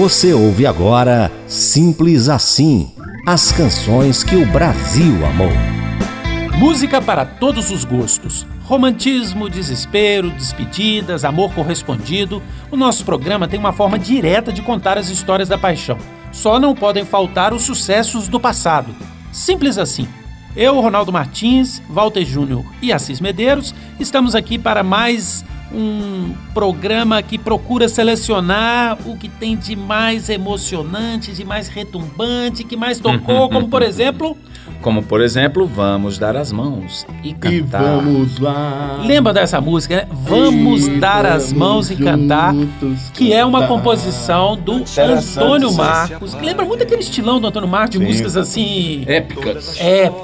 Você ouve agora Simples Assim, as canções que o Brasil amou. Música para todos os gostos. Romantismo, desespero, despedidas, amor correspondido. O nosso programa tem uma forma direta de contar as histórias da paixão. Só não podem faltar os sucessos do passado. Simples assim. Eu, Ronaldo Martins, Walter Júnior e Assis Medeiros, estamos aqui para mais um programa que procura selecionar o que tem de mais emocionante, de mais retumbante, que mais tocou, como por exemplo... Vamos dar as mãos e cantar. E vamos lá. Lembra dessa música, né? Vamos dar as mãos e cantar, que é uma composição do Antônio Marcos, que lembra muito aquele estilão do Antônio Marcos, de músicas assim... Épicas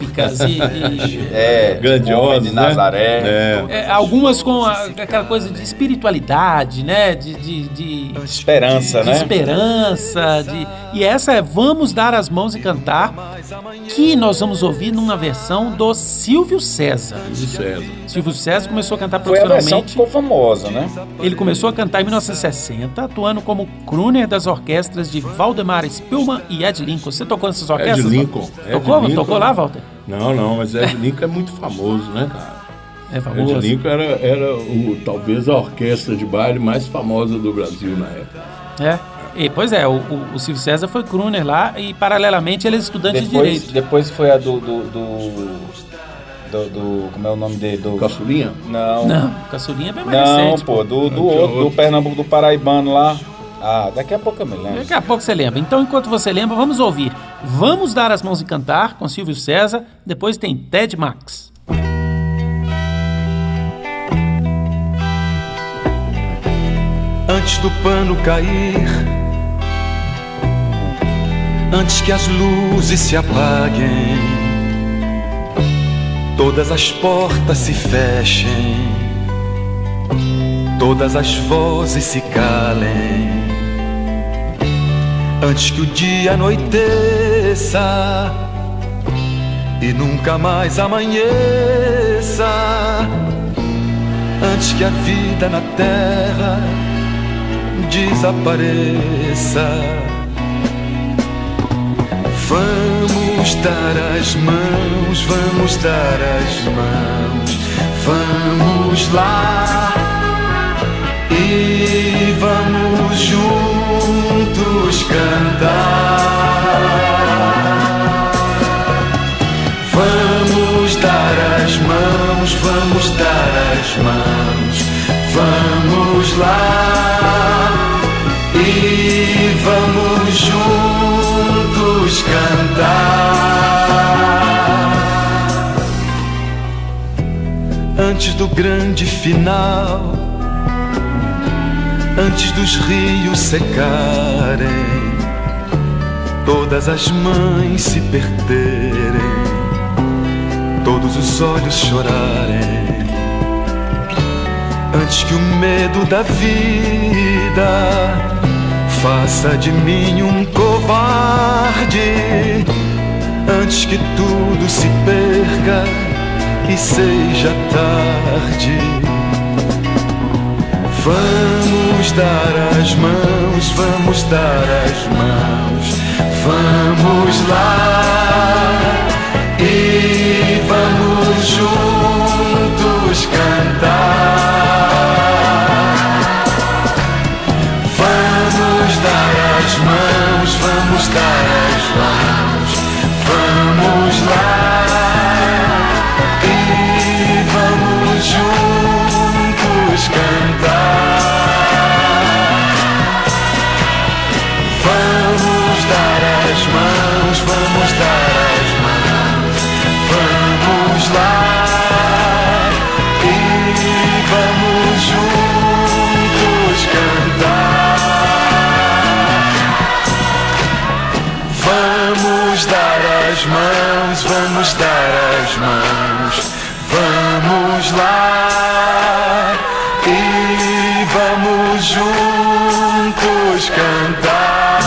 Grandiosas, de Nazaré. Algumas com aquela coisa de espiritualidade, né? De esperança, né? Esperança. E essa é Vamos Dar as Mãos e Cantar, que nós vamos ouvir numa versão do Silvio César. Silvio César começou a cantar profissionalmente. Foi a versão que ficou famosa, né? Ele começou a cantar em 1960, atuando como crooner das orquestras de Valdemar Spillman e Ed Lincoln. Você tocou nessas orquestras? Ed Lincoln. Tocou lá, Walter? Não, mas Ed Lincoln é muito famoso, né, cara? É famoso. Ed Lincoln era talvez a orquestra de baile mais famosa do Brasil na época. Pois é, o Silvio César foi crooner lá e, paralelamente, ele é estudante de Direito. Depois foi a do como é o nome dele? Caçulinha? Não, Caçulinha é bem mais recente. Do Pernambuco, do Paraibano lá. Daqui a pouco eu me lembro. Daqui a pouco você lembra. Então, enquanto você lembra, vamos ouvir Vamos Dar as Mãos e Cantar, com Silvio César. Depois tem Ted Max. Antes do pano cair, antes que as luzes se apaguem, todas as portas se fechem, todas as vozes se calem, antes que o dia anoiteça e nunca mais amanheça, antes que a vida na terra desapareça. Vamos dar as mãos, vamos dar as mãos, vamos lá e vamos juntos cantar. Vamos dar as mãos, vamos dar as mãos, vamos lá e vamos juntos cantar. Antes do grande final, antes dos rios secarem, todas as mães se perderem, todos os olhos chorarem, antes que o medo da vida faça de mim um covarde, antes que tudo se perca e seja tarde. Vamos dar as mãos, vamos dar as mãos, vamos lá e vamos juntos cantar. Vamos dar as mãos, vamos dar as mãos, vamos lá e vamos juntos cantar. Vamos dar as mãos, vamos dar as mãos, vamos lá e vamos juntos cantar. Vamos dar as mãos, vamos dar as mãos, vamos lá e vamos juntos cantar.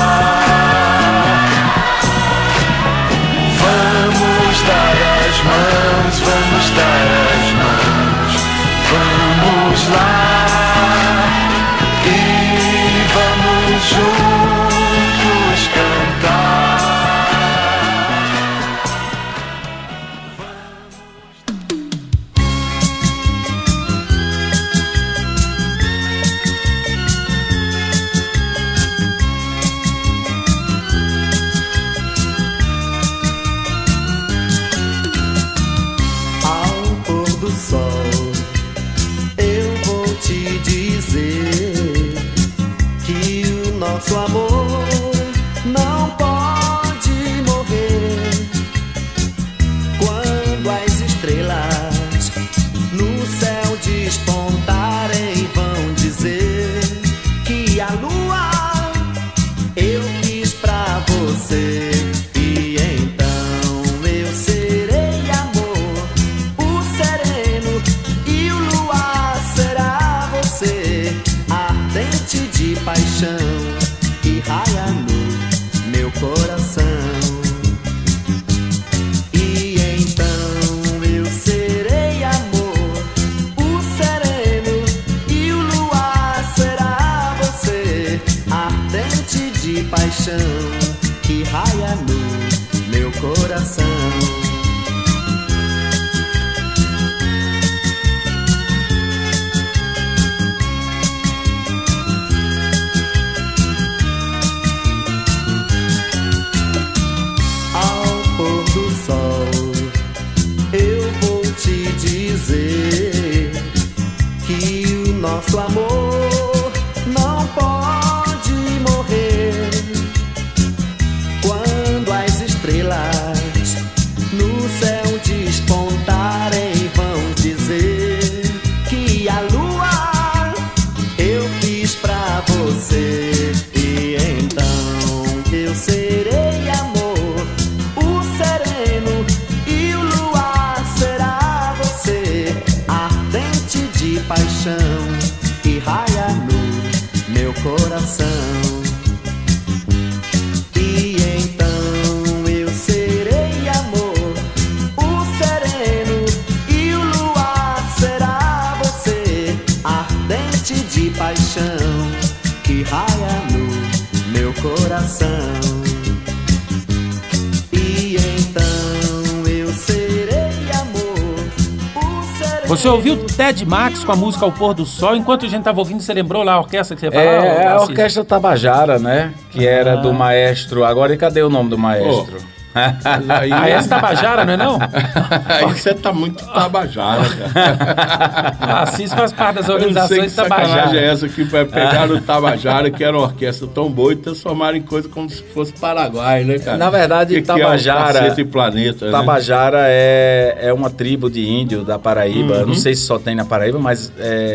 Vamos dar as mãos, vamos dar as mãos, vamos lá e vamos juntos sol, eu vou te dizer que o nosso amor não pode morrer. Quando as estrelas no céu despontarem, vão dizer que a lua eu quis pra você. E então eu serei amor, o sereno, e o luar será você, ardente de paixão que raia no meu coração. E então eu serei amor, o sereno, e o luar será você, ardente de paixão que raia no meu coração. Ao pôr do sol, eu vou te dizer que o nosso amor não pode morrer. Quando as estrelas no céu despontarem, vão dizer que a lua eu quis pra você. E então eu serei amor, o sereno, e o luar será você, ardente de paixão que raia no meu coração. E então eu serei amor, o sereno, e o luar será você, ardente de paixão que raia no meu coração. E então eu serei amor, o sereno. Você ouviu Ted Max com a música Ao Pôr do Sol? Enquanto a gente tava ouvindo, você lembrou lá a orquestra que você falou? É a Orquestra Tabajara, né? Que era do maestro. Agora, e cadê o nome do maestro? Ah, essa Tabajara, não é não? Aí você tá muito tabajara, cara. A Assis faz parte das Eu não sei que organizações sacanagem é Tabajara. essa que vai pegar o Tabajara, que era uma orquestra tão boa, e transformar em coisa como se fosse Paraguai, né, cara? Na verdade, que é o Tabajara. Cacete e Planeta, né? Tabajara é uma tribo de índio da Paraíba. Eu não sei se só tem na Paraíba, mas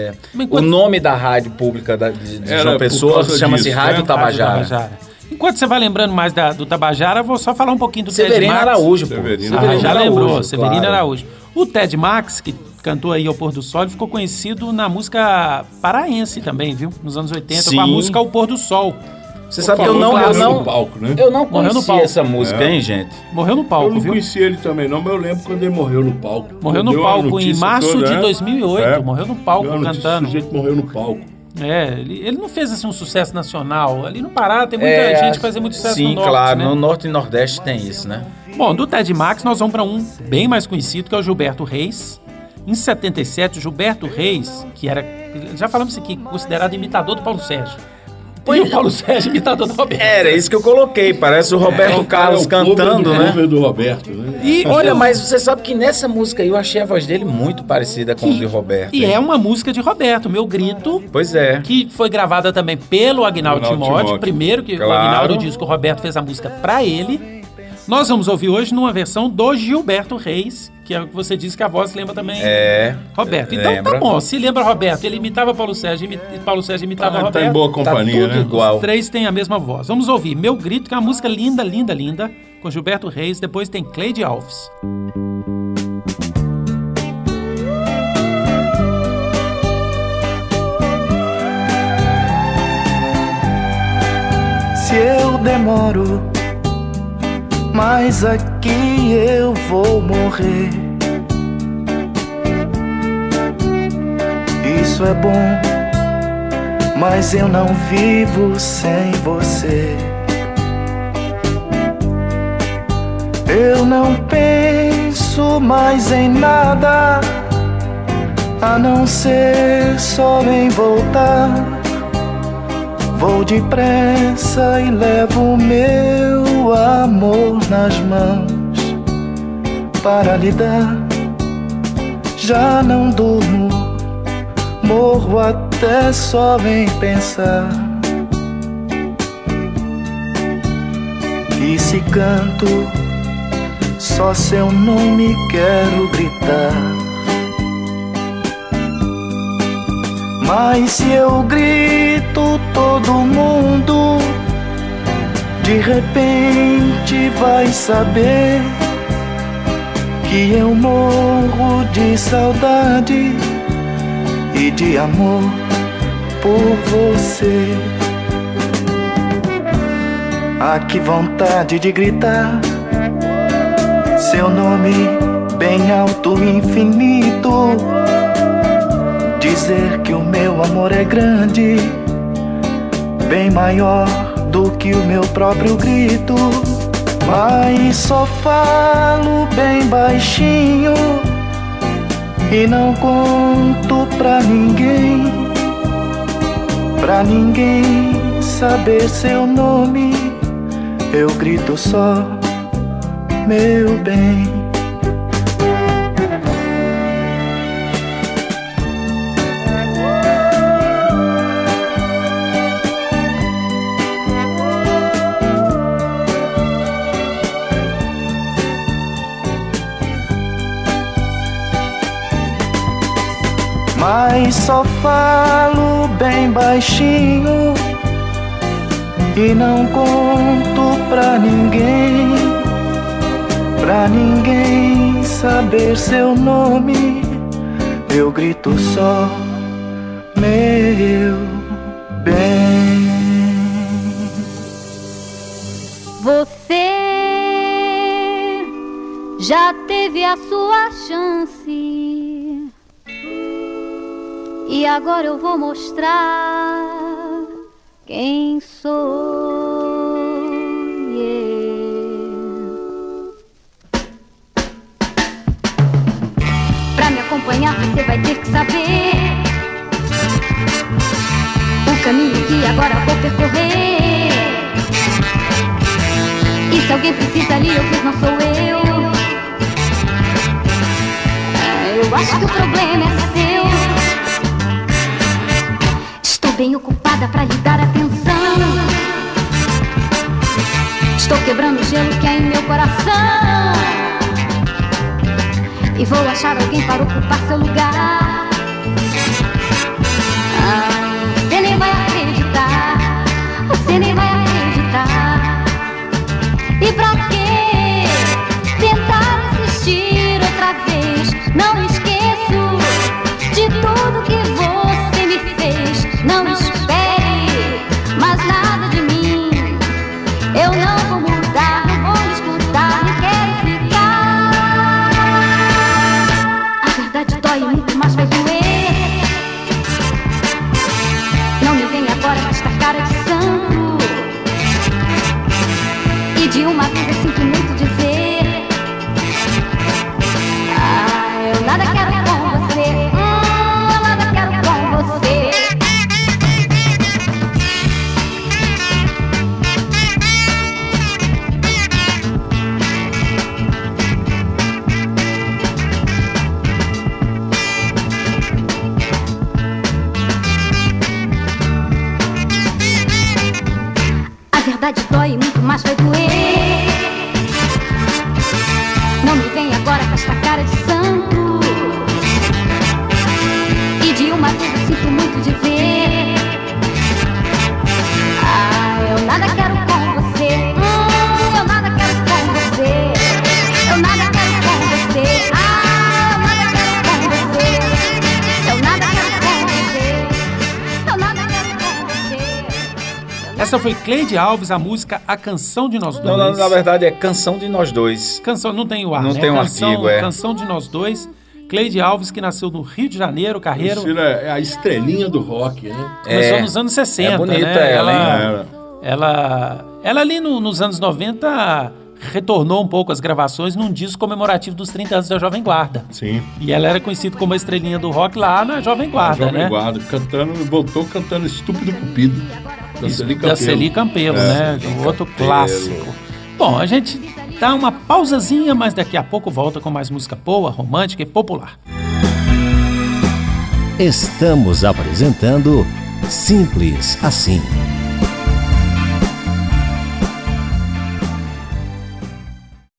o nome da rádio pública de Era João por Pessoa causa chama-se disso, Rádio né? Tabajara. Enquanto você vai lembrando mais do Tabajara, eu vou só falar um pouquinho do Ted Severino Max. Araújo, pô. Severino Já lembrou, Severino claro. Araújo. O Ted Max, que cantou aí Ao Pôr do Sol, ele ficou conhecido na música paraense também, viu? Nos anos 80, com a Sim. música Ao Pôr do Sol. Você sabe que eu não no palco, né? eu não Morreu no conhecia palco. essa música, hein, gente? Morreu no Eu palco, não viu? conhecia ele também não, mas eu lembro quando ele morreu no palco. Morreu Deu no uma palco em notícia março toda, de né? 2008. Morreu no palco Deu uma notícia, cantando. O sujeito morreu no palco. Ele não fez assim um sucesso nacional. Ali no Pará tem muita gente que fazia muito sucesso sim, no Norte, claro. né? No Norte e Nordeste tem isso, né? Bom, do Ted Max nós vamos para um bem mais conhecido, que é o Gilberto Reis. Em 77, o Gilberto Reis, que era, já falamos isso aqui, considerado imitador do Paulo Sérgio. E o Paulo Sérgio imitador do Roberto. Era isso que eu coloquei. Parece o Roberto Carlos cantando, né? O do Roberto, né? E Olha, mas você sabe que nessa música aí eu achei a voz dele muito parecida com o de Roberto. E hein? é uma música de Roberto, Meu Grito, Pois é. que foi gravada também pelo Agnaldo Timóteo. Primeiro que Claro. o Agnaldo disse que o Roberto fez a música pra ele. Nós vamos ouvir hoje numa versão do Gilberto Reis, que é o que você disse que a voz lembra também Roberto. Então lembra. tá bom, se lembra Roberto, ele imitava Paulo Sérgio, Paulo Sérgio imitava Tá Roberto. em boa companhia, tudo né? igual. Os três têm a mesma voz. Vamos ouvir Meu Grito, que é uma música linda, linda, linda, com Gilberto Reis. Depois tem Cleide Alves. Se eu demoro, mas aqui eu vou morrer. Isso é bom, mas eu não vivo sem você. Eu não penso mais em nada, a não ser só em voltar. Vou depressa e levo meu amor nas mãos para lhe dar. Já não durmo, morro até só em pensar. E se canto, só seu nome quero gritar. Mas se eu grito, todo mundo de repente vai saber que eu morro de saudade e de amor por você. Ah, que vontade de gritar seu nome bem alto, infinito. Dizer que o meu amor é grande, bem maior do que o meu próprio grito. Mas só falo bem baixinho e não conto pra ninguém saber seu nome. Eu grito só, meu bem. Mas só falo bem baixinho e não conto pra ninguém saber seu nome. Eu grito só, meu bem. Você já teve a sua chance e agora eu vou mostrar quem sou. Pra me acompanhar você vai ter que saber o caminho que agora vou percorrer. E se alguém precisa ali ouvir, não sou eu. Eu acho que o problema é seu. Estou bem ocupada pra lhe dar atenção. Estou quebrando o gelo que há em meu coração e vou achar alguém para ocupar seu lugar. Você nem vai acreditar, você nem vai acreditar. E pra que tentar insistir outra vez? Não esqueço de tudo que você me fez. Não espere mais nada de mim. Eu não vou mudar, não vou me escutar, não quero ficar. A verdade dói muito, mas vai doer. Não me venha agora com esta cara de santo. E de uma vez eu sinto muito dizer: eu nada quero com você. Eu nada quero com você. A verdade dói muito, mas vai doer. Não me vem agora com esta cara de santo. E de uma vez eu sinto muito dizer: eu nada quero com você. Eu nada quero com você. Eu nada quero com você. Eu nada quero com você. Eu nada quero com você. Eu nada quero com você. Essa foi Cleide Alves, a música A Canção de Nós Dois. Não, na verdade é Canção de Nós Dois. Canção, não tem o ar, Não né? tem um Canção, artigo, é. Canção de Nós Dois. Cleide Alves, que nasceu no Rio de Janeiro, carreira. Priscila é a estrelinha do rock, né? Começou nos anos 60, é bonita né? ela, Ela ali nos anos 90 retornou um pouco as gravações num disco comemorativo dos 30 anos da Jovem Guarda. Sim. E ela era conhecida como a estrelinha do rock lá na Jovem Guarda, Jovem né? Guarda, voltou cantando Estúpido Cupido. Da Celi Campelo, né? Um outro clássico. Bom, a gente dá uma pausazinha, mas daqui a pouco volta com mais música boa, romântica e popular. Estamos apresentando Simples Assim.